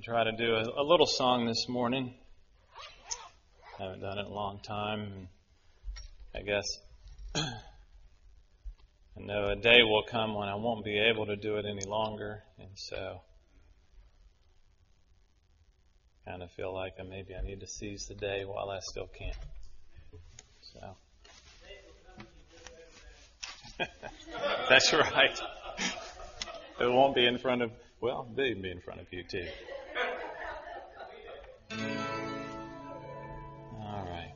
Try to do a little song this morning. Haven't done it in a long time. I guess I know a day will come when I won't be able to do it any longer, and so I kind of feel like maybe I need to seize the day while I still can. So that's right. It won't be in front of, well, they'd be in front of you too. All right.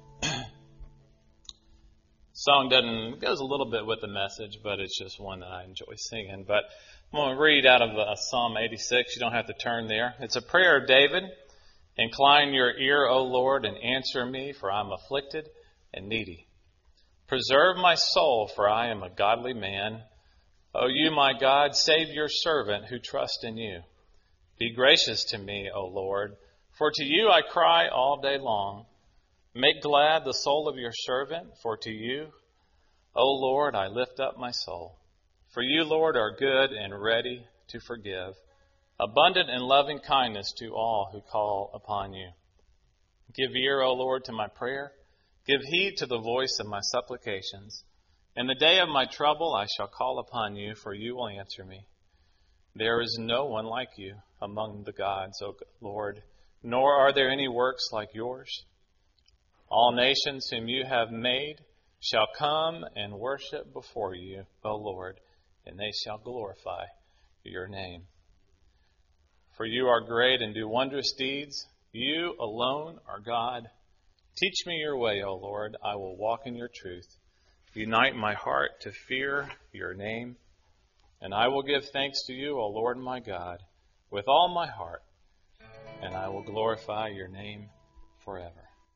Song goes a little bit with the message, but it's just one that I enjoy singing. But I'm going to read out of Psalm 86. You don't have to turn there. It's a prayer of David. Incline your ear, O Lord, and answer me, for I am afflicted and needy. Preserve my soul, for I am a godly man. O you, my God, save your servant who trusts in you. Be gracious to me, O Lord, for to you I cry all day long. Make glad the soul of your servant, for to you, O Lord, I lift up my soul. For you, Lord, are good and ready to forgive, abundant in loving kindness to all who call upon you. Give ear, O Lord, to my prayer. Give heed to the voice of my supplications. In the day of my trouble I shall call upon you, for you will answer me. There is no one like you among the gods, O Lord, nor are there any works like yours. All nations whom you have made shall come and worship before you, O Lord, and they shall glorify your name. For you are great and do wondrous deeds. You alone are God. Teach me your way, O Lord. I will walk in your truth. Unite my heart to fear your name. And I will give thanks to you, O Lord my God, with all my heart. And I will glorify your name forever.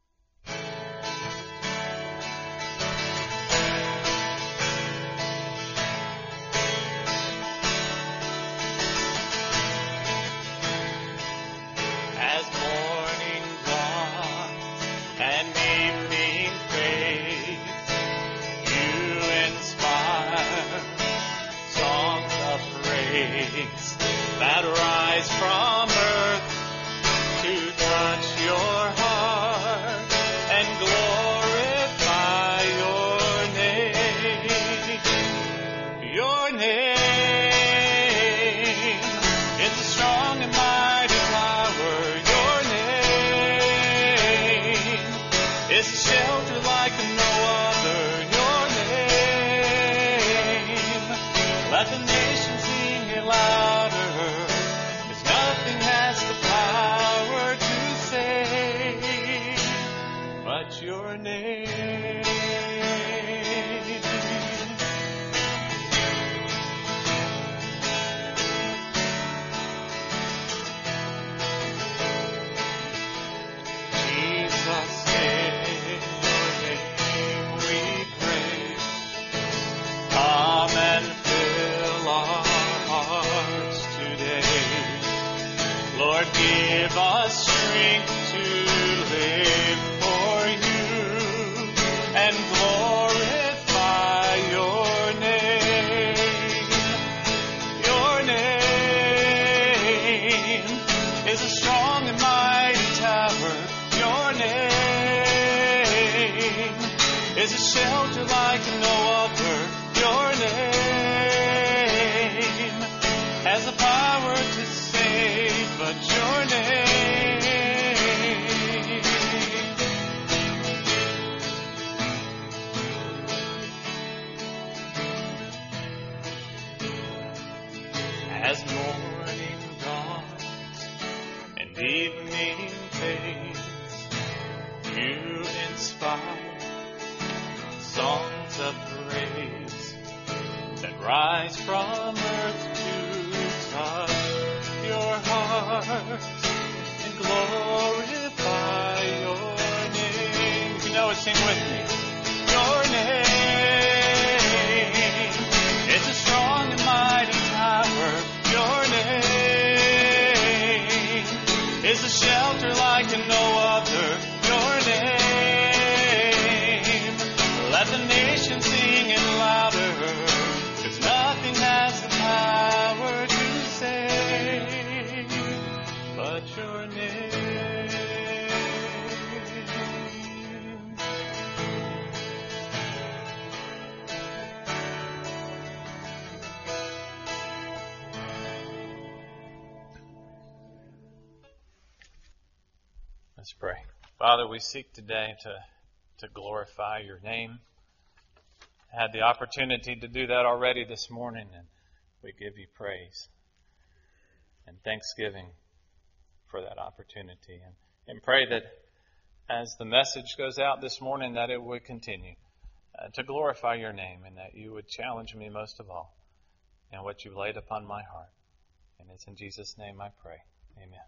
That rise from earth to touch your heart and glorify your name. Your name is a strong and mighty tower. Your name is a shelter like no other. Your name, let the nations sing it louder. Your name. Jesus, in your name we pray. Come and fill our hearts today. Lord, give us strength to live for you and glorify your name. Your name is a strong and mighty tower. Your name is a shelter like no other. Your name has the power to save, but your name as morning dawns and evening fades, you inspire songs of praise that rise from earth to touch your heart and glorify your name. If you know it, sing with me. Your name is a strong and mighty tower. Your name is a shelter like no other. Your name, let the nations sing it louder, 'cause nothing has the power to save but but your name. Let's pray. Father, we seek today to glorify your name. I had the opportunity to do that already this morning, and we give you praise and thanksgiving for that opportunity. And pray that as the message goes out this morning, that it would continue to glorify your name, and that you would challenge me most of all in what you've laid upon my heart. And it's in Jesus' name I pray. Amen.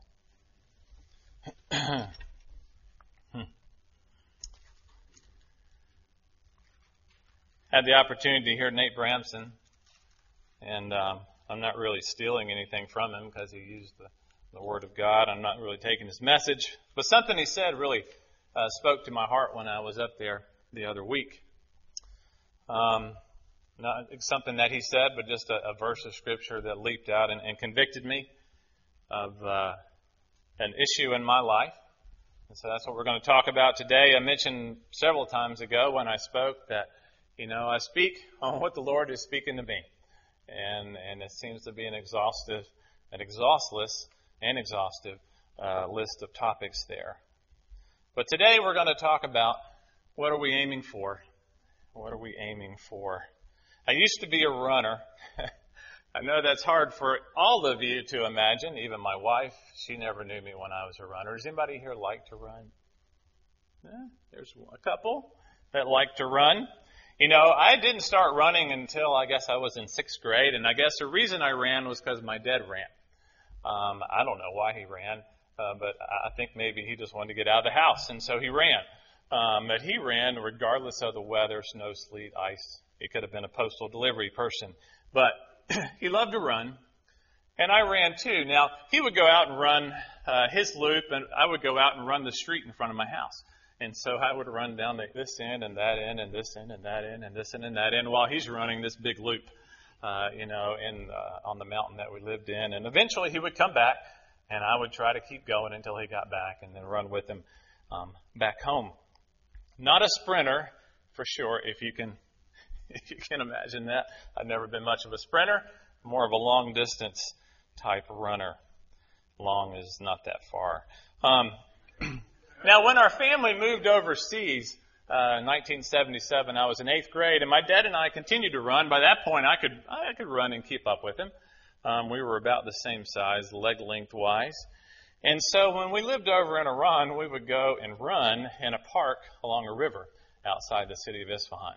Had the opportunity to hear Nate Bramson, and I'm not really stealing anything from him because he used the Word of God. I'm not really taking his message, but something he said really spoke to my heart when I was up there the other week. Not something that he said, but just a verse of Scripture that leaped out and convicted me of an issue in my life. And so that's what we're going to talk about today. I mentioned several times ago when I spoke that, I speak on what the Lord is speaking to me. And it seems to be an exhaustive list of topics there. But today we're going to talk about what are we aiming for? What are we aiming for? I used to be a runner. I know that's hard for all of you to imagine. Even my wife, she never knew me when I was a runner. Does anybody here like to run? There's a couple that like to run. I didn't start running until I guess I was in 6th grade, and I guess the reason I ran was because my dad ran. I don't know why he ran, but I think maybe he just wanted to get out of the house, and so he ran. But he ran regardless of the weather, snow, sleet, ice. He could have been a postal delivery person, but he loved to run, and I ran too. Now, he would go out and run his loop, and I would go out and run the street in front of my house. And so I would run down this end and that end and this end and that end and this end and that end while he's running this big loop, on the mountain that we lived in. And eventually he would come back, and I would try to keep going until he got back and then run with him back home. Not a sprinter, for sure, if you can imagine that. I've never been much of a sprinter, more of a long distance type runner. Long is not that far. Now, when our family moved overseas in 1977, I was in 8th grade, and my dad and I continued to run. By that point, I could run and keep up with him. We were about the same size, leg length-wise. And so when we lived over in Iran, we would go and run in a park along a river outside the city of Isfahan.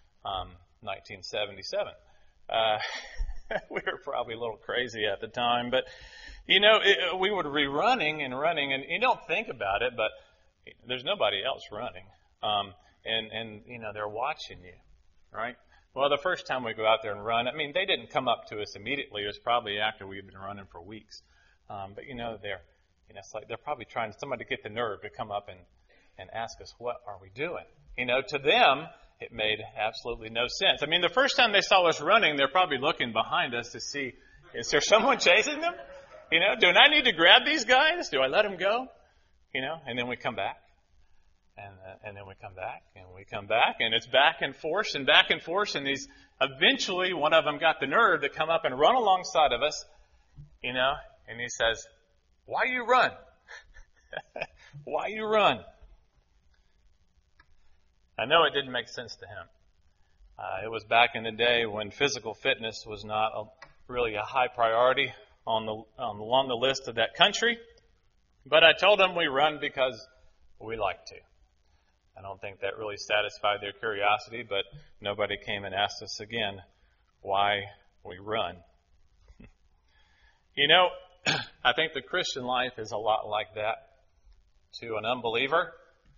1977. We were probably a little crazy at the time, but, we would be running, and you don't think about it, but there's nobody else running. And they're watching you, right? Well, the first time we go out there and run, they didn't come up to us immediately. It was probably after we'd been running for weeks. But it's like they're probably trying somebody to get the nerve to come up and ask us, what are we doing? To them, it made absolutely no sense. The first time they saw us running, they're probably looking behind us to see, is there someone chasing them? Do I need to grab these guys? Do I let them go? And then we come back. And then we come back, and we come back, and it's back and forth, and eventually one of them got the nerve to come up and run alongside of us, and he says, why you run? Why you run? I know it didn't make sense to him. It was back in the day when physical fitness was not really a high priority along the list of that country. But I told him we run because we like to. I don't think that really satisfied their curiosity, but nobody came and asked us again why we run. I think the Christian life is a lot like that to an unbeliever.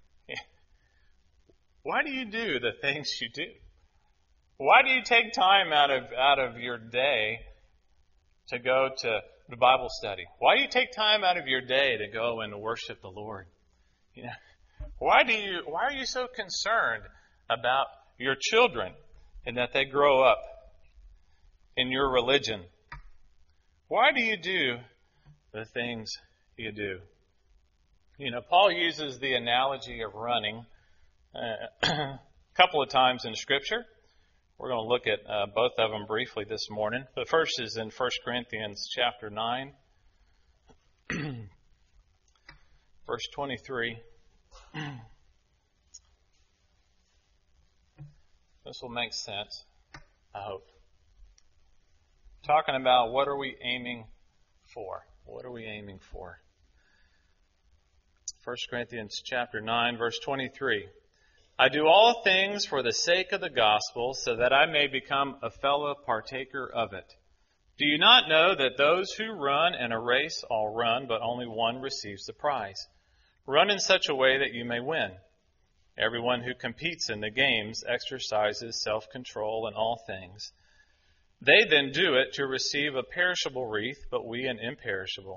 Why do you do the things you do? Why do you take time out of your day to go to the Bible study? Why do you take time out of your day to go and worship the Lord? Why are you so concerned about your children and that they grow up in your religion? Why do you do the things you do. You know, Paul uses the analogy of running a couple of times in Scripture. We're going to look at both of them briefly this morning. The first is in 1 Corinthians chapter 9, verse 23. This will make sense, I hope. Talking about what are we aiming for? What are we aiming for? 1 Corinthians chapter 9, verse 23. I do all things for the sake of the gospel, so that I may become a fellow partaker of it. Do you not know that those who run in a race all run, but only one receives the prize? Run in such a way that you may win. Everyone who competes in the games exercises self-control in all things. They then do it to receive a perishable wreath, but we an imperishable.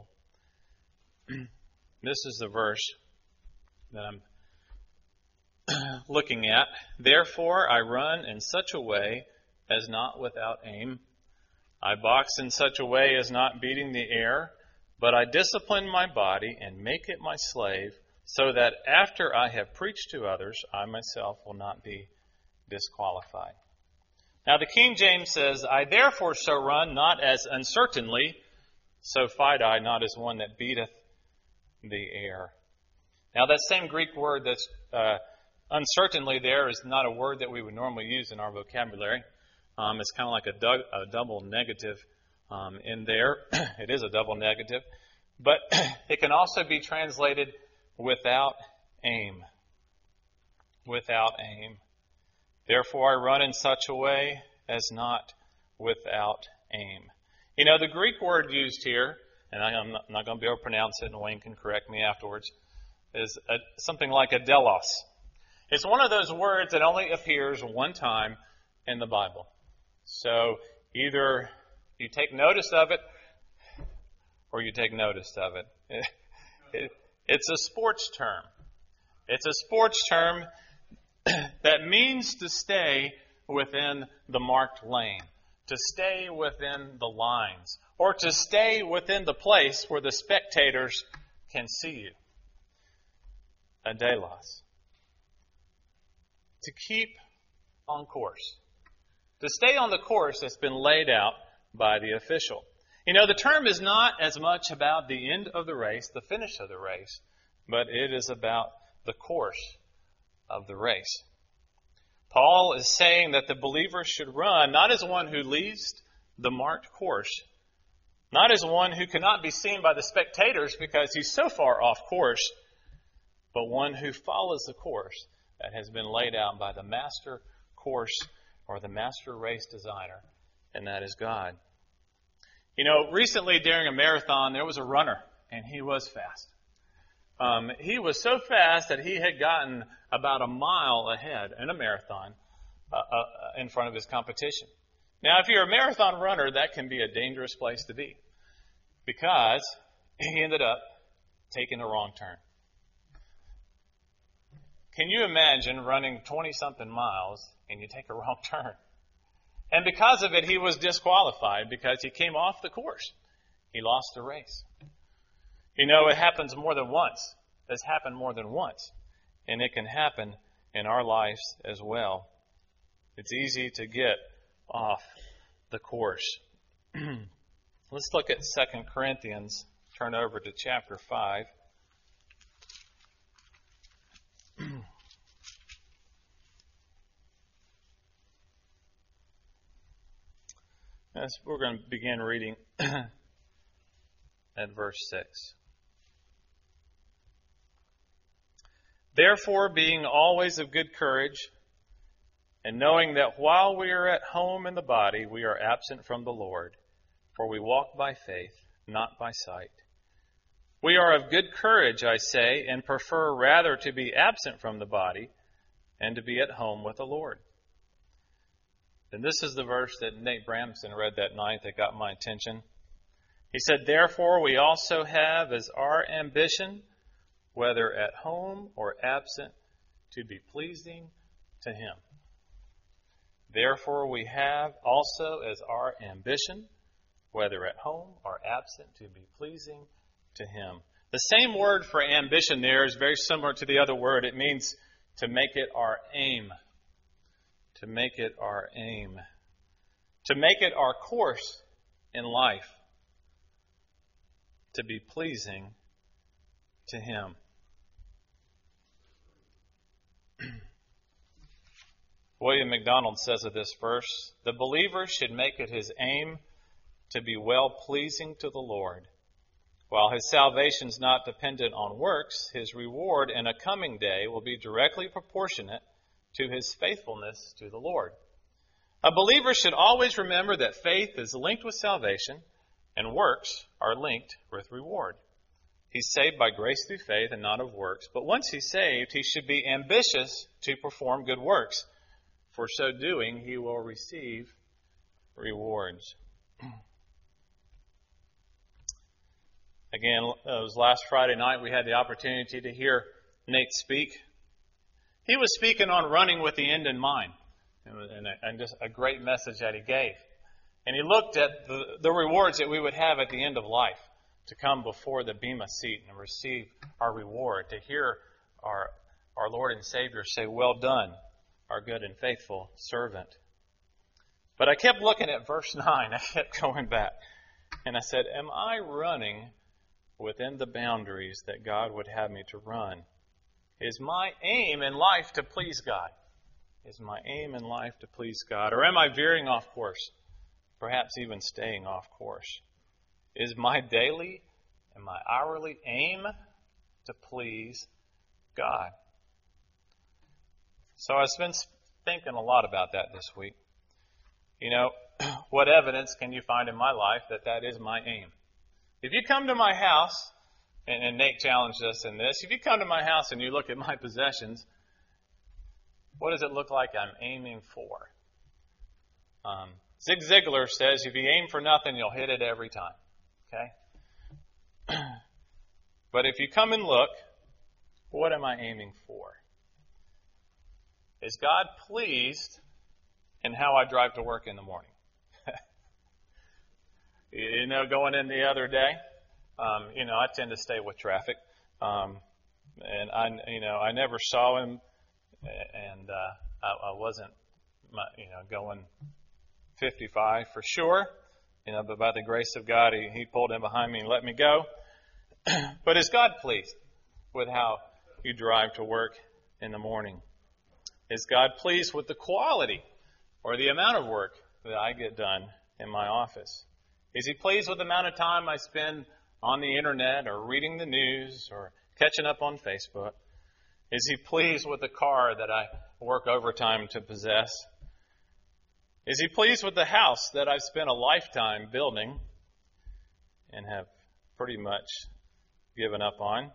This is the verse that I'm looking at. Therefore, I run in such a way as not without aim. I box in such a way as not beating the air, but I discipline my body and make it my slave, so that after I have preached to others, I myself will not be disqualified. Now the King James says, I therefore shall run not as uncertainly, so fight I not as one that beateth the air. Now that same Greek word that's uncertainly there is not a word that we would normally use in our vocabulary. It's kind of like a double negative in there. It is a double negative. But it can also be translated without aim. Without aim. Therefore, I run in such a way as not without aim. You know, the Greek word used here, and I'm not going to be able to pronounce it, and Wayne can correct me afterwards, is something like adelos. It's one of those words that only appears one time in the Bible. So either you take notice of it, or you take notice of it. It's a sports term. It's a sports term that means to stay within the marked lane, to stay within the lines, or to stay within the place where the spectators can see you. Adelos. To keep on course. To stay on the course that's been laid out by the official. You know, the term is not as much about the end of the race, the finish of the race, but it is about the course of the race. Paul is saying that the believer should run not as one who leaves the marked course, not as one who cannot be seen by the spectators because he's so far off course, but one who follows the course that has been laid out by the master course or the master race designer, and that is God. You know, recently during a marathon, there was a runner, and he was fast. He was so fast that he had gotten about a mile ahead in a marathon in front of his competition. Now, if you're a marathon runner, that can be a dangerous place to be because he ended up taking a wrong turn. Can you imagine running 20-something miles and you take a wrong turn? And because of it, he was disqualified because he came off the course. He lost the race. You know, it happens more than once. It's happened more than once. And it can happen in our lives as well. It's easy to get off the course. Let's look at 2 Corinthians. Turn over to chapter 5. We're going to begin reading at verse 6. Therefore, being always of good courage, and knowing that while we are at home in the body, we are absent from the Lord, for we walk by faith, not by sight. We are of good courage, I say, and prefer rather to be absent from the body and to be at home with the Lord. And this is the verse that Nate Bramson read that night that got my attention. He said, therefore, we also have as our ambition, whether at home or absent, to be pleasing to Him. Therefore, we have also as our ambition, whether at home or absent, to be pleasing to Him. The same word for ambition there is very similar to the other word. It means to make it our aim. To make it our aim. To make it our course in life. To be pleasing to Him. William MacDonald says of this verse, the believer should make it his aim to be well-pleasing to the Lord. While his salvation is not dependent on works, his reward in a coming day will be directly proportionate to his faithfulness to the Lord. A believer should always remember that faith is linked with salvation and works are linked with reward. He's saved by grace through faith and not of works, but once he's saved, he should be ambitious to perform good works. For so doing, he will receive rewards. Again, it was last Friday night we had the opportunity to hear Nate speak. He was speaking on running with the end in mind, and just a great message that he gave. And he looked at the rewards that we would have at the end of life, to come before the Bema seat and receive our reward, to hear our Lord and Savior say, well done, our good and faithful servant. But I kept looking at verse 9. I kept going back. And I said, am I running within the boundaries that God would have me to run? Is my aim in life to please God? Is my aim in life to please God? Or am I veering off course? Perhaps even staying off course? Is my daily and my hourly aim to please God? So I've been thinking a lot about that this week. You know, what evidence can you find in my life that is my aim? If you come to my house, and Nate challenged us in this, if you come to my house and you look at my possessions, what does it look like I'm aiming for? Zig Ziglar says, if you aim for nothing, you'll hit it every time. Okay? But if you come and look, what am I aiming for? Is God pleased in how I drive to work in the morning? You know, going in the other day, I tend to stay with traffic. And I never saw him, and I wasn't, going 55 for sure. But by the grace of God, he pulled in behind me and let me go. But is God pleased with how you drive to work in the morning? Is God pleased with the quality or the amount of work that I get done in my office? Is He pleased with the amount of time I spend on the internet or reading the news or catching up on Facebook? Is He pleased with the car that I work overtime to possess? Is He pleased with the house that I've spent a lifetime building and have pretty much given up on?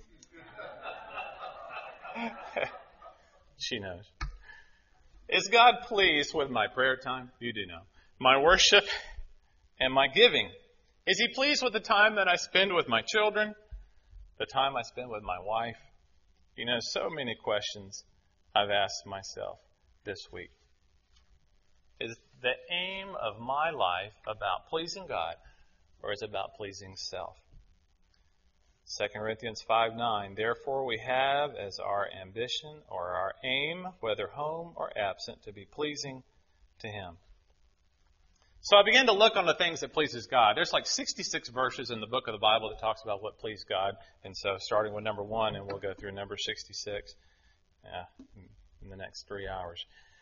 She knows. Is God pleased with my prayer time? You do know. My worship and my giving. Is He pleased with the time that I spend with my children? The time I spend with my wife? So many questions I've asked myself this week. Is the aim of my life about pleasing God, or is it about pleasing self? 2 Corinthians 5:9, therefore we have as our ambition or our aim, whether home or absent, to be pleasing to Him. So I began to look on the things that pleases God. There's like 66 verses in the book of the Bible that talks about what pleased God. And so starting with number 1, and we'll go through number 66 in the next 3 hours.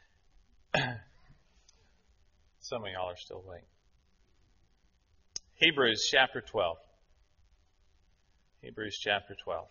Some of y'all are still awake. Hebrews chapter 12. Hebrews chapter 12.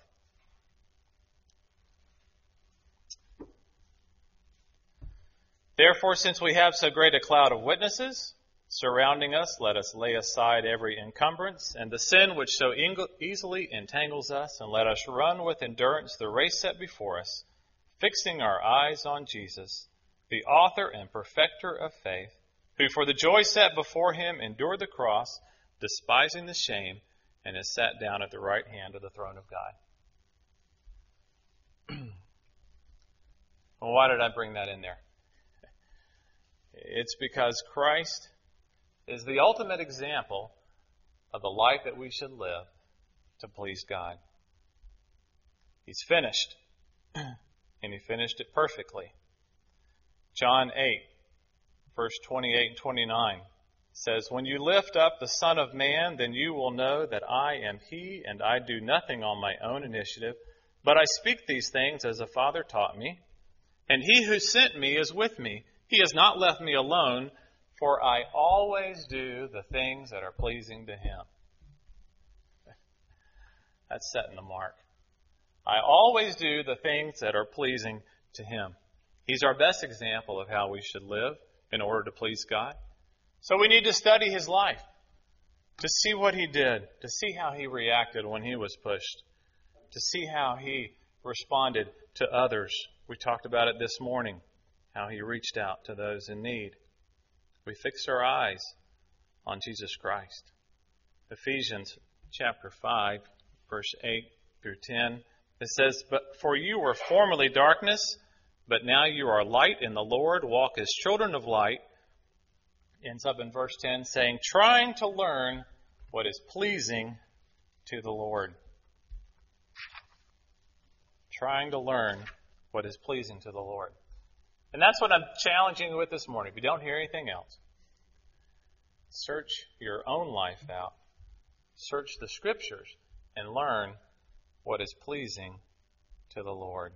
Therefore, since we have so great a cloud of witnesses surrounding us, let us lay aside every encumbrance and the sin which so easily entangles us, and let us run with endurance the race set before us, fixing our eyes on Jesus, the author and perfecter of faith, who for the joy set before Him endured the cross, despising the shame, and is sat down at the right hand of the throne of God. Well, why did I bring that in there? It's because Christ is the ultimate example of the life that we should live to please God. He's finished, and He finished it perfectly. John 8, verse 28 and 29 says, "When you lift up the Son of Man, then you will know that I am He, and I do nothing on my own initiative, but I speak these things as the Father taught me. And He who sent me is with me. He has not left me alone, for I always do the things that are pleasing to Him." That's setting the mark. I always do the things that are pleasing to Him. He's our best example of how we should live in order to please God. So we need to study His life, to see what He did, to see how He reacted when He was pushed, to see how He responded to others. We talked about it this morning, how He reached out to those in need. We fix our eyes on Jesus Christ. Ephesians chapter 5, verse 8 through 10, it says, "But for you were formerly darkness, but now you are light in the Lord. Walk as children of light." Ends up in verse 10 saying, "Trying to learn what is pleasing to the Lord." Trying to learn what is pleasing to the Lord. And that's what I'm challenging you with this morning. If you don't hear anything else, search your own life out. Search the Scriptures and learn what is pleasing to the Lord.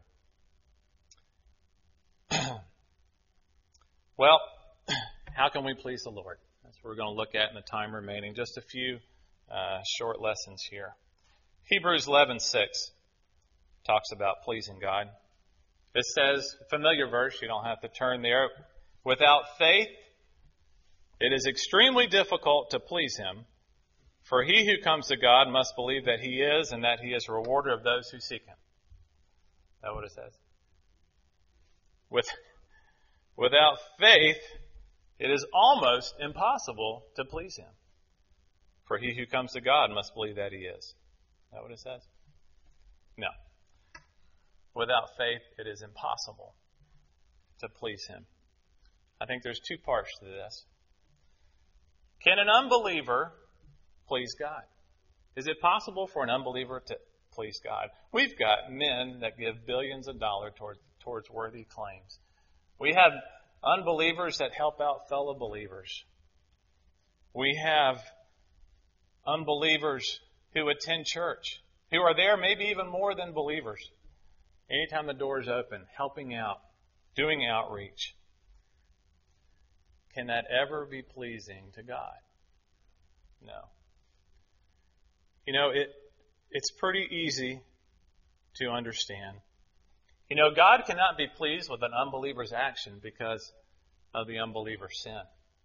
Well, how can we please the Lord? That's what we're going to look at in the time remaining. Just a few short lessons here. Hebrews 11:6 talks about pleasing God. It says, familiar verse, you don't have to turn there. "Without faith, it is extremely difficult to please Him. For he who comes to God must believe that He is, and that He is a rewarder of those who seek Him." Is that what it says? Without faith, it is almost impossible to please Him. For he who comes to God must believe that He is. Is that what it says? No. Without faith, it is impossible to please Him. I think there's two parts to this. Can an unbeliever please God? Is it possible for an unbeliever to please God? We've got men that give billions of dollars towards worthy claims. We have unbelievers that help out fellow believers. We have unbelievers who attend church, who are there maybe even more than believers. Anytime the door is open, helping out, doing outreach. Can that ever be pleasing to God? No. You know, it's pretty easy to understand. You know, God cannot be pleased with an unbeliever's action because of the unbeliever's sin.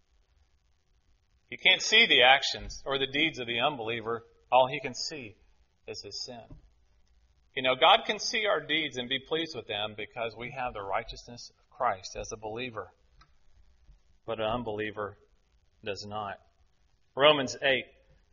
He can't see the actions or the deeds of the unbeliever. All he can see is his sin. You know, God can see our deeds and be pleased with them because we have the righteousness of Christ as a believer. But an unbeliever does not. Romans 8,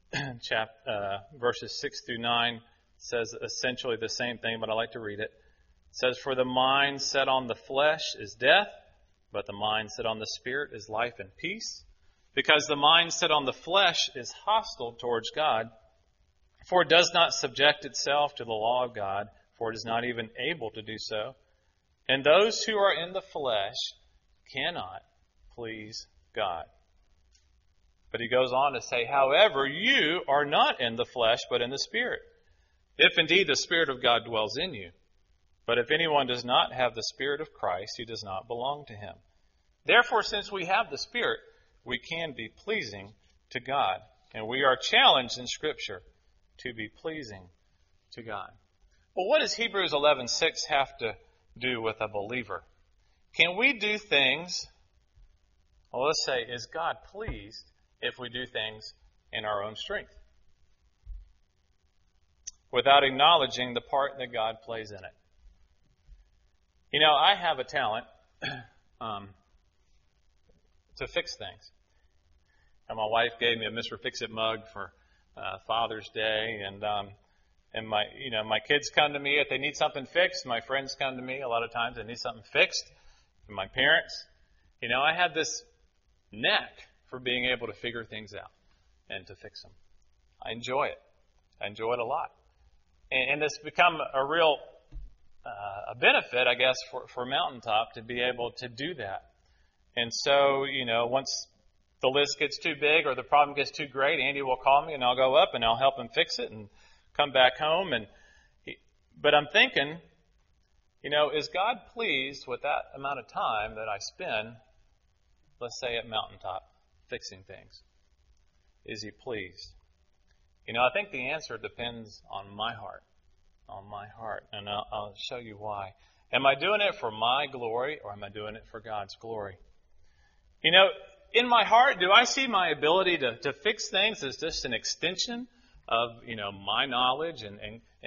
verses 6 through 9 says essentially the same thing, but I like to read it. It says, "For the mind set on the flesh is death, but the mind set on the Spirit is life and peace. Because the mind set on the flesh is hostile towards God, for it does not subject itself to the law of God, for it is not even able to do so. And those who are in the flesh cannot please God." But he goes on to say, "However, you are not in the flesh, but in the Spirit, if indeed the Spirit of God dwells in you. But if anyone does not have the Spirit of Christ, he does not belong to Him. Therefore, since we have the Spirit, we can be pleasing to God. And we are challenged in Scripture to be pleasing to God." Well, what does Hebrews 11:6 have to do with a believer? Can we do things, well, let's say, is God pleased if we do things in our own strength, without acknowledging the part that God plays in it? You know, I have a talent to fix things. And my wife gave me a Mr. Fix-It mug for Father's Day, and my kids come to me if they need something fixed. My friends come to me a lot of times they need something fixed. And my parents, you know, I have this knack for being able to figure things out and to fix them. I enjoy it. I enjoy it a lot. And it's become a real a benefit, I guess, for Mountaintop to be able to do that. And so, once the list gets too big or the problem gets too great, Andy will call me and I'll go up and I'll help him fix it and come back home. But I'm thinking, is God pleased with that amount of time that I spend, let's say, at Mountaintop fixing things? Is he pleased? I think the answer depends on my heart. And I'll show you why. Am I doing it for my glory or am I doing it for God's glory? In my heart, do I see my ability to fix things as just an extension of, my knowledge and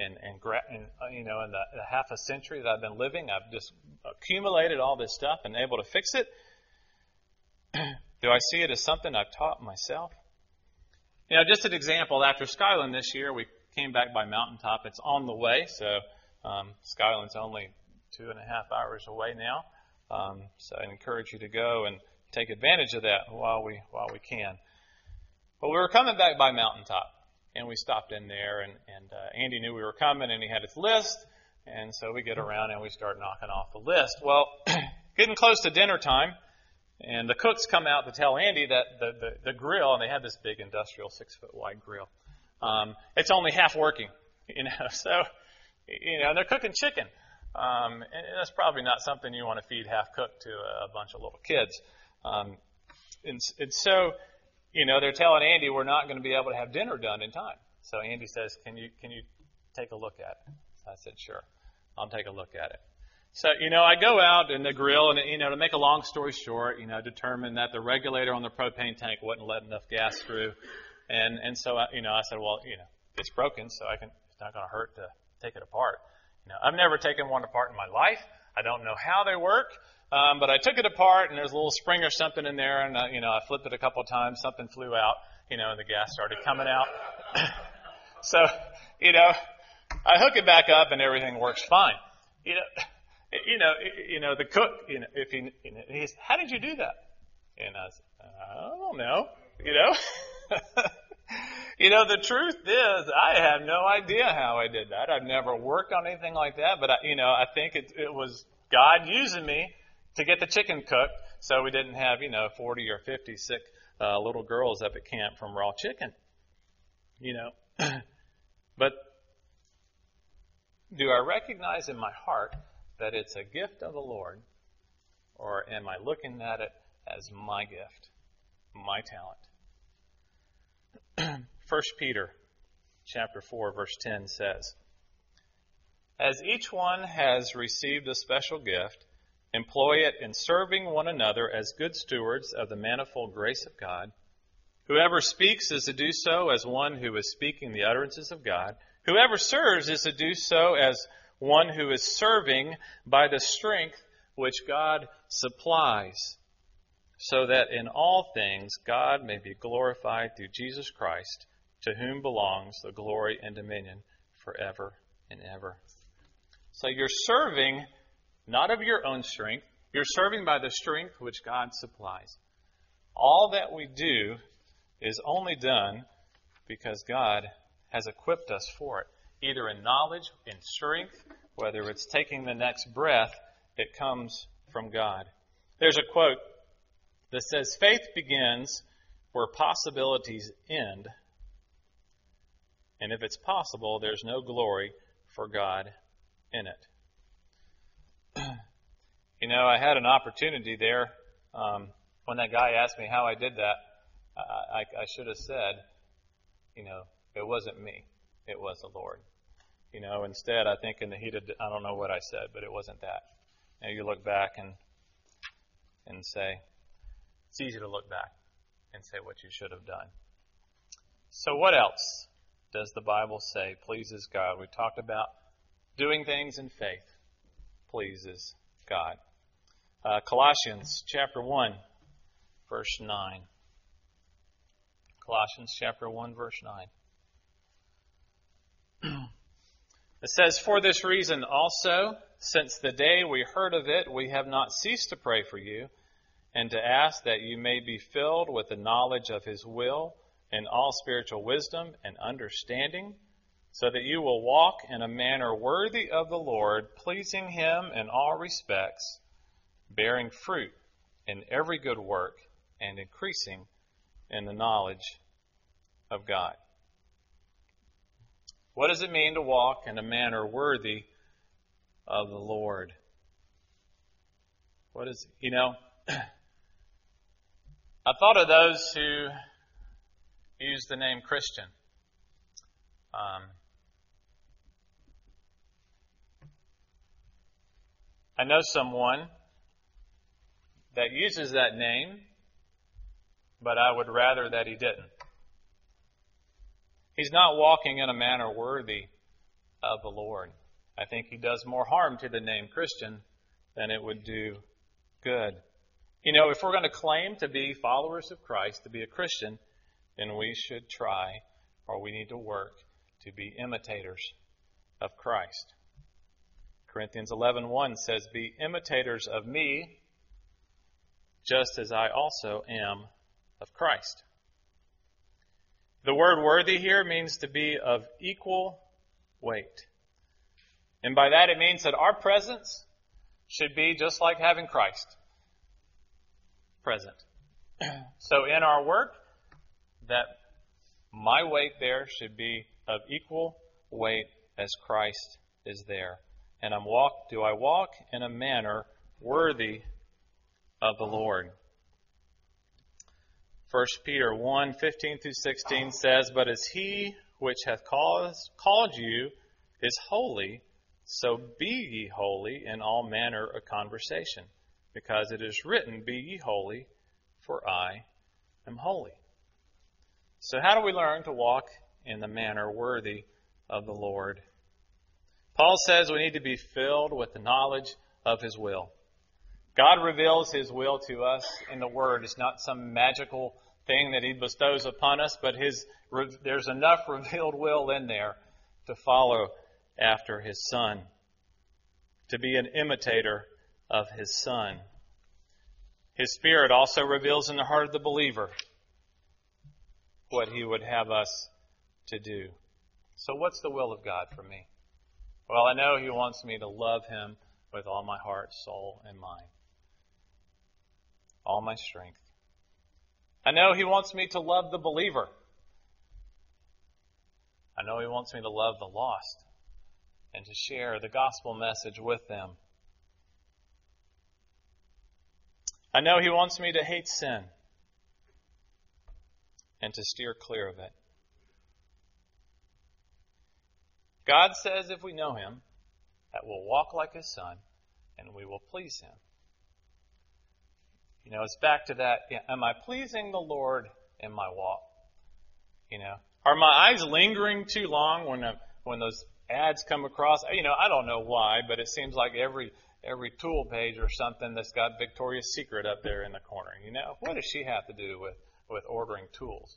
the half a century that I've been living? I've just accumulated all this stuff and able to fix it. Do I see it as something I've taught myself? Just an example, after Skyland this year, we came back by Mountaintop. It's on the way, so Skyland's only 2.5 hours away now. So I encourage you to go and take advantage of that while we can. But we were coming back by Mountaintop, and we stopped in there, and Andy knew we were coming, and he had his list, and so we get around and we start knocking off the list. Well, getting close to dinner time, and the cooks come out to tell Andy that the grill, and they had this big industrial 6-foot wide grill, it's only half working, so, and they're cooking chicken. And that's probably not something you want to feed half cooked to a bunch of little kids. And so, they're telling Andy we're not going to be able to have dinner done in time. So Andy says, can you take a look at it? So I said, sure, I'll take a look at it. So, I go out in the grill and, to make a long story short, determined that the regulator on the propane tank wasn't letting enough gas through. And so, I said, well, it's broken, so it's not going to hurt to take it apart. I've never taken one apart in my life. I don't know how they work. But I took it apart, and there's a little spring or something in there, and, I flipped it a couple of times. Something flew out, and the gas started coming out. So, I hook it back up, and everything works fine. The cook, if he's, how did you do that? And I said, I don't know, the truth is, I have no idea how I did that. I've never worked on anything like that, but I think it was God using me to get the chicken cooked, so we didn't have 40 or 50 sick little girls up at camp from raw chicken. But do I recognize in my heart that it's a gift of the Lord, or am I looking at it as my gift, my talent? 1 Peter chapter 4, verse 10 says, "As each one has received a special gift, employ it in serving one another as good stewards of the manifold grace of God. Whoever speaks is to do so as one who is speaking the utterances of God. Whoever serves is to do so as one who is serving by the strength which God supplies, so that in all things God may be glorified through Jesus Christ, to whom belongs the glory and dominion forever and ever." So you're serving not of your own strength. You're serving by the strength which God supplies. All that we do is only done because God has equipped us for it, either in knowledge, in strength, whether it's taking the next breath, it comes from God. There's a quote that says, "Faith begins where possibilities end, and if it's possible, there's no glory for God in it." I had an opportunity there when that guy asked me how I did that. I should have said, it wasn't me. It was the Lord. Instead, I think in the heat of, I don't know what I said, but it wasn't that. You look back and say, it's easy to look back and say what you should have done. So what else does the Bible say pleases God? We talked about doing things in faith pleases God. Colossians chapter 1, verse 9. Colossians chapter 1, verse 9. It says, "For this reason also, since the day we heard of it, we have not ceased to pray for you, and to ask that you may be filled with the knowledge of His will and all spiritual wisdom and understanding, so that you will walk in a manner worthy of the Lord, pleasing Him in all respects, bearing fruit in every good work, and increasing in the knowledge of God. What does it mean to walk in a manner worthy of the Lord? What is, I thought of those who use the name Christian. I know someone that uses that name, but I would rather that he didn't. He's not walking in a manner worthy of the Lord. I think he does more harm to the name Christian than it would do good. If we're going to claim to be followers of Christ, to be a Christian, then we should try, or we need to work to be imitators of Christ. Corinthians 11:1 says, "Be imitators of me, just as I also am of Christ." The word worthy here means to be of equal weight. And by that it means that our presence should be just like having Christ present. So in our work, that my weight there should be of equal weight as Christ is there. And do I walk in a manner worthy of the Lord? 1 Peter 1:15-16 says, "But as He which hath called you is holy, so be ye holy in all manner of conversation, because it is written, Be ye holy, for I am holy." So how do we learn to walk in the manner worthy of the Lord? Paul says we need to be filled with the knowledge of His will. God reveals His will to us in the Word. It's not some magical thing that He bestows upon us, but there's enough revealed will in there to follow after His Son, to be an imitator of His Son. His Spirit also reveals in the heart of the believer what He would have us to do. So what's the will of God for me? Well, I know He wants me to love Him with all my heart, soul, and mind. All my strength. I know He wants me to love the believer. I know He wants me to love the lost and to share the gospel message with them. I know He wants me to hate sin and to steer clear of it. God says if we know Him, that we'll walk like His Son and we will please Him. It's back to that, am I pleasing the Lord in my walk? Are my eyes lingering too long when those ads come across? I don't know why, but it seems like every tool page or something that's got Victoria's Secret up there in the corner. What does she have to do with ordering tools?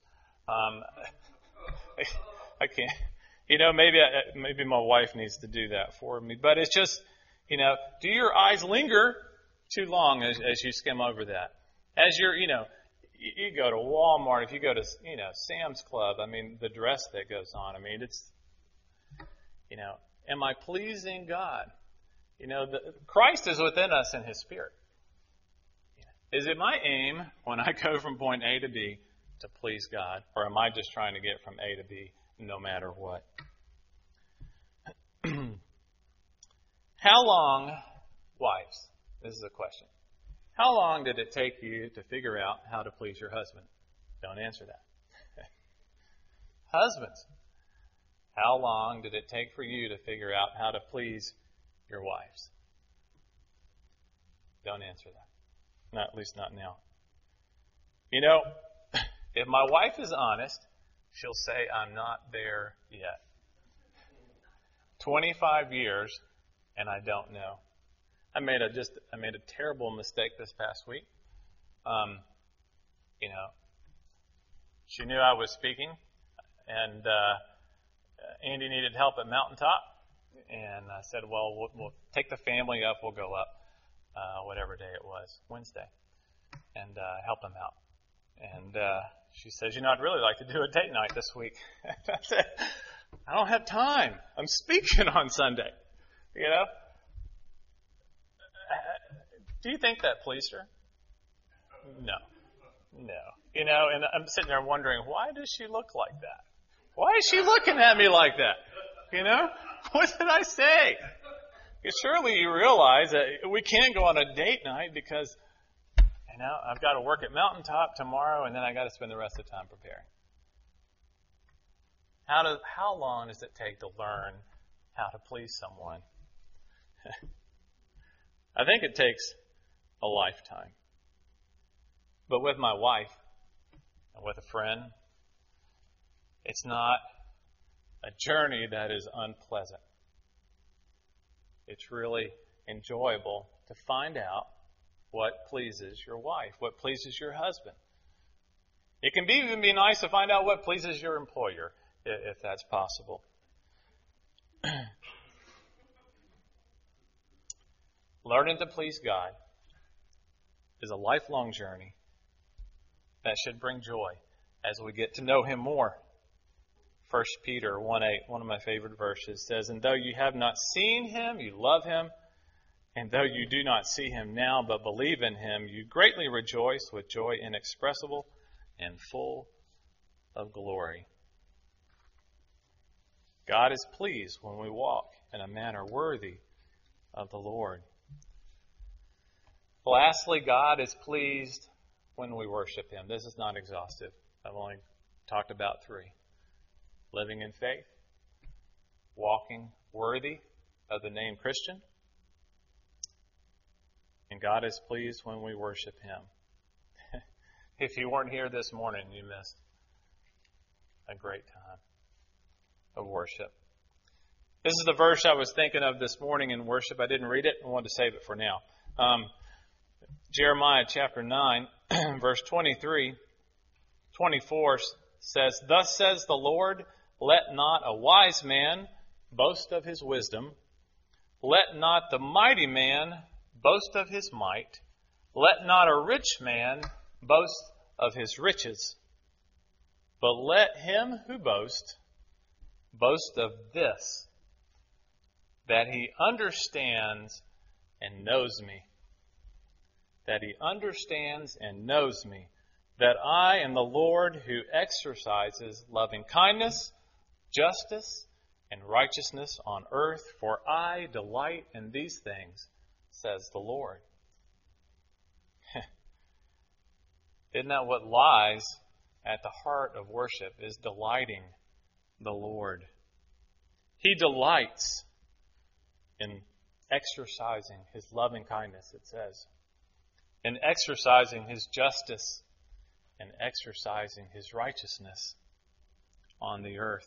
I can't. Maybe my wife needs to do that for me. But it's just, do your eyes linger too long as you skim over that? As you're, you go to Walmart, if you go to, Sam's Club, the dress that goes on, it's, am I pleasing God? Christ is within us in His Spirit. Is it my aim when I go from point A to B to please God? Or am I just trying to get from A to B no matter what? How long, wives, this is a question. How long did it take you to figure out how to please your husband? Don't answer that. Husbands, how long did it take for you to figure out how to please your wives? Don't answer that. At least not now. If my wife is honest, she'll say, I'm not there yet. 25 years, and I don't know. I made a terrible mistake this past week. She knew I was speaking, and Andy needed help at Mountaintop, and I said, well, we'll take the family up, we'll go up, whatever day it was, Wednesday, and help them out. And she says, I'd really like to do a date night this week. I said, I don't have time. I'm speaking on Sunday. You know? Do you think that pleased her? No. You know, and I'm sitting there wondering, why does she look like that? Why is she looking at me like that? You know? What did I say? Surely you realize that we can't go on a date night because, you know, I've got to work at Mountaintop tomorrow and then I got to spend the rest of the time preparing. How long does it take to learn how to please someone? I think it takes a lifetime. But with my wife and with a friend, it's not a journey that is unpleasant. It's really enjoyable to find out what pleases your wife, what pleases your husband. It can even be nice to find out what pleases your employer, if that's possible. Learning to please God is a lifelong journey that should bring joy as we get to know Him more. 1 Peter 1:8, one of my favorite verses, says, "And though you have not seen Him, you love Him. And though you do not see Him now, but believe in Him, you greatly rejoice with joy inexpressible and full of glory." God is pleased when we walk in a manner worthy of the Lord. Lastly, God is pleased when we worship Him. This is not exhaustive. I've only talked about 3. Living in faith, walking worthy of the name Christian, and God is pleased when we worship Him. If you weren't here this morning, you missed a great time of worship. This is the verse I was thinking of this morning in worship. I didn't read it. I wanted to save it for now. Jeremiah chapter 9, verse 23, 24 says, "Thus says the Lord, let not a wise man boast of his wisdom. Let not the mighty man boast of his might. Let not a rich man boast of his riches. But let him who boasts boast of this, that he understands and knows me. That he understands and knows me, that I am the Lord who exercises loving kindness, justice, and righteousness on earth, for I delight in these things, says the Lord." Isn't that what lies at the heart of worship, is delighting the Lord? He delights in exercising His loving kindness, it says, in exercising His justice, and exercising His righteousness on the earth.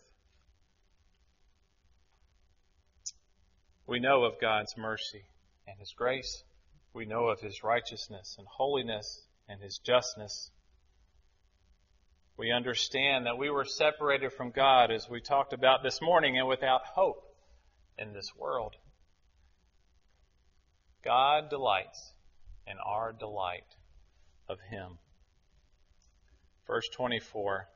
We know of God's mercy and His grace. We know of His righteousness and holiness and His justness. We understand that we were separated from God, as we talked about this morning, and without hope in this world. God delights in our delight of Him. Verse 24,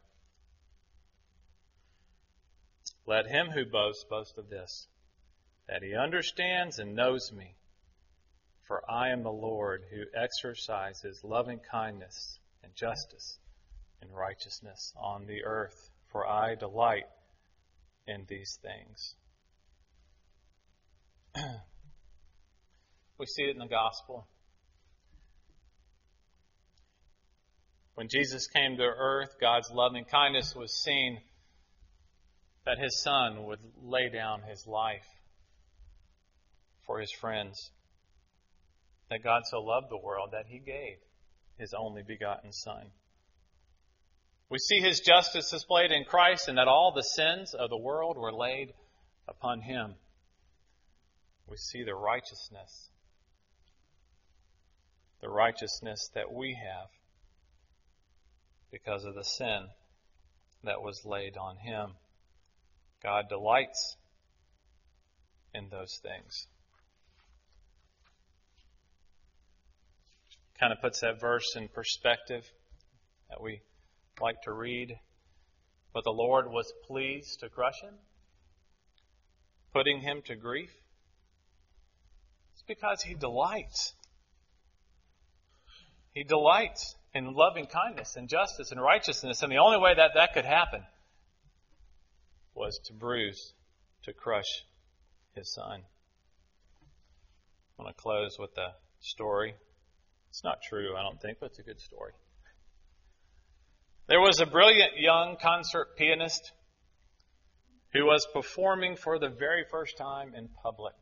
"Let him who boasts boast of this, that he understands and knows me. For I am the Lord who exercises loving kindness and justice and righteousness on the earth. For I delight in these things." We see it in the gospel. When Jesus came to earth, God's loving kindness was seen, that His Son would lay down His life for His friends. That God so loved the world that He gave His only begotten Son. We see His justice displayed in Christ, and that all the sins of the world were laid upon Him. We see the righteousness that we have because of the sin that was laid on Him. God delights in those things. Kind of puts that verse in perspective that we like to read. "But the Lord was pleased to crush him. putting him to grief? It's because he delights. He delights in loving kindness and justice and righteousness. And the only way that that could happen was to bruise, to crush his son. I want to close with a story. It's not true, I don't think, but it's a good story. There was a brilliant young concert pianist who was performing for the very first time in public.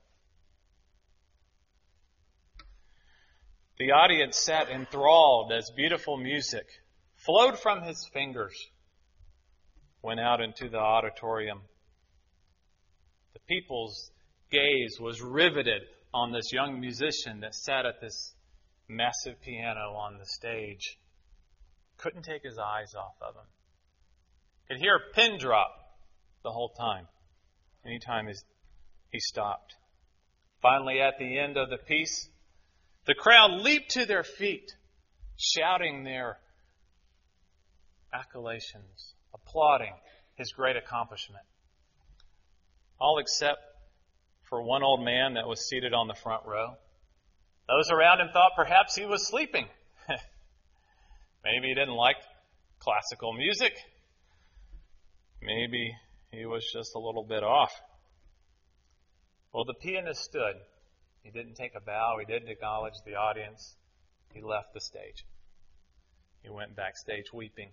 The audience sat enthralled as beautiful music flowed from his fingers, went out into the auditorium. The people's gaze was riveted on this young musician that sat at this massive piano on the stage. Couldn't take his eyes off of him. Could hear a pin drop the whole time. Anytime he stopped. Finally, at the end of the piece, the crowd leaped to their feet, shouting their acclamations, applauding his great accomplishment. All except for one old man that was seated on the front row. Those around him thought perhaps he was sleeping. Maybe he didn't like classical music. Maybe he was just a little bit off. Well, the pianist stood. He didn't take a bow. He didn't acknowledge the audience. He left the stage. He went backstage weeping.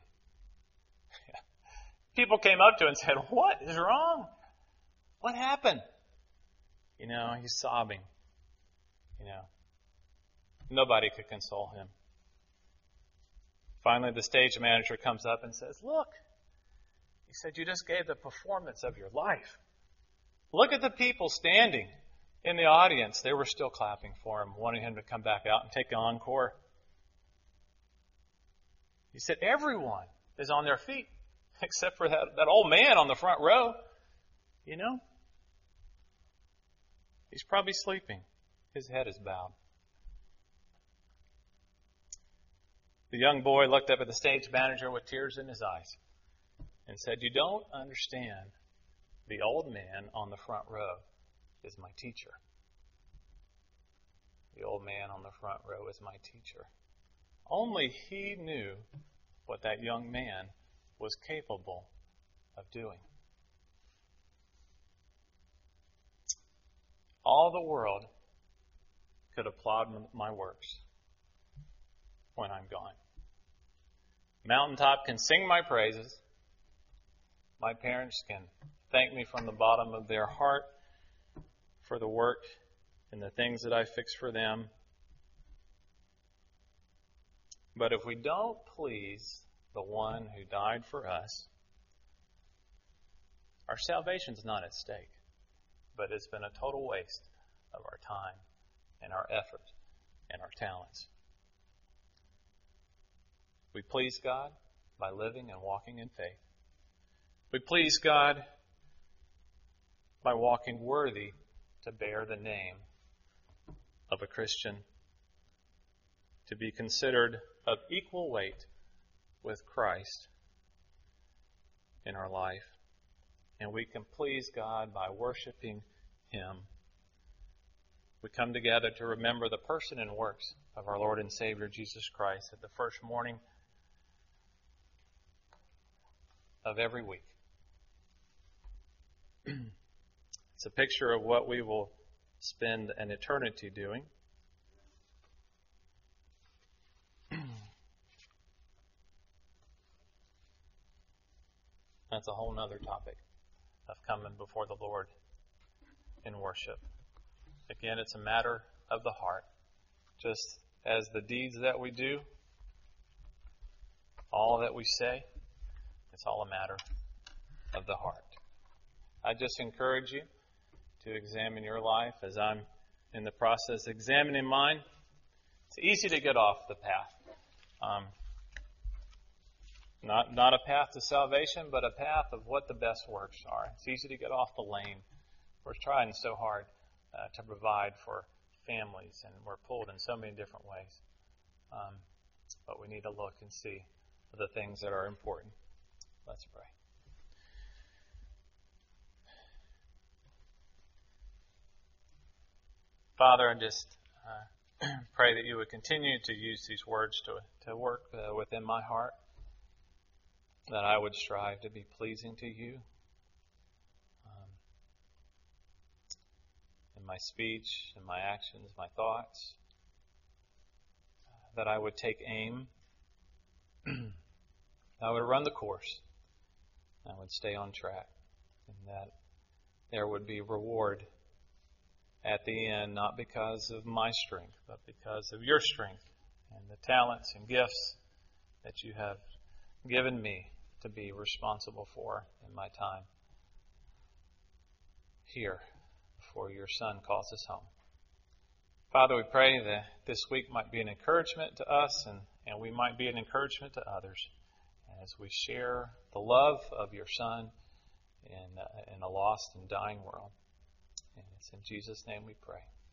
People came up to him and said, "What is wrong? What happened?" He's sobbing. Nobody could console him. Finally, the stage manager comes up and says, "Look," he said, "you just gave the performance of your life. Look at the people standing in the audience." They were still clapping for him, wanting him to come back out and take an encore. He said, "Everyone is on their feet, except for that old man on the front row. He's probably sleeping. His head is bowed." The young boy looked up at the stage manager with tears in his eyes and said, "You don't understand. The old man on the front row is my teacher. The old man on the front row is my teacher." Only he knew what that young man was capable of doing. All the world could applaud my works when I'm gone. Mountaintop can sing my praises. My parents can thank me from the bottom of their heart for the work and the things that I fix for them. But if we don't please the one who died for us, our salvation's not at stake, but it's been a total waste of our time and our effort and our talents. We please God by living and walking in faith. We please God by walking worthy to bear the name of a Christian, to be considered of equal weight with Christ in our life. And we can please God by worshiping Him. We come together to remember the person and works of our Lord and Savior Jesus Christ at the first morning of every week. It's a picture of what we will spend an eternity doing. That's a whole other topic of coming before the Lord in worship. Again, it's a matter of the heart. Just as the deeds that we do, all that we say, it's all a matter of the heart. I just encourage you to examine your life as I'm in the process of examining mine. It's easy to get off the path. Not a path to salvation, but a path of what the best works are. It's easy to get off the lane. We're trying so hard to provide for families, and we're pulled in so many different ways. But we need to look and see the things that are important. Let's pray. Father, I just pray that you would continue to use these words to work within my heart, that I would strive to be pleasing to you in my speech, in my actions, my thoughts, that I would take aim, I would run the course, I would stay on track, and that there would be reward at the end, not because of my strength, but because of your strength and the talents and gifts that you have given me to be responsible for in my time here before your Son calls us home. Father, we pray that this week might be an encouragement to us and we might be an encouragement to others as we share the love of your Son in a lost and dying world. And it's in Jesus' name we pray.